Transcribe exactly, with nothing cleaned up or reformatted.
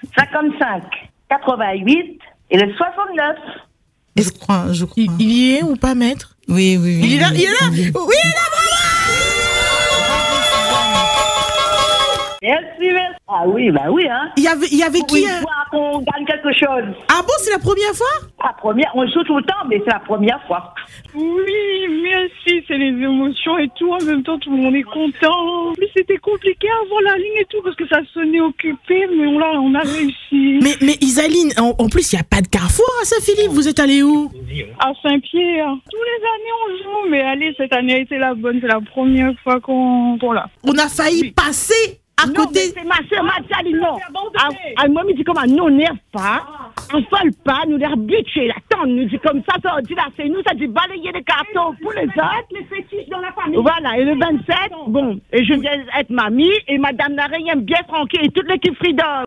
cinquante-cinq, quatre-vingt-huit et le soixante-neuf. Je crois, je crois. Il, il y est ou pas, maître? Oui, oui, oui. Il est là, oui, il est là. oui. Oui, il est là, Merci, merci. Ah oui, bah oui, hein. Il y avait, il y avait Pour qui une hein? fois qu'on gagne quelque chose. Ah bon, c'est la première fois? La première, on joue tout le temps, mais c'est la première fois. Oui, merci, c'est les émotions et tout. En même temps, tout le monde est content. Mais c'était compliqué avant la ligne et tout, parce que ça sonnait occupé, mais on a, on a réussi. Mais, mais Isaline, en, en plus, il n'y a pas de carrefour à Saint-Philippe. Vous êtes allé où? À Saint-Pierre. Tous les années, on joue, mais allez, cette année a été la bonne. C'est la première fois qu'on, qu'on l'a. On a failli oui. passer à non, côté. C'est ma soeur, ma Saline, non. À moi, me dit comment, nous, on n'erve pas. On ne vole pas, nous, les habitués. Attends, nous dit comme ça, ça dit là, c'est nous, ça dit balayer les cartons pour les autres. Les fétiches dans la famille. Voilà, et le vingt-sept, bon, et je viens être mamie, et madame Naré aime bien tranquille, et toute l'équipe Freedom.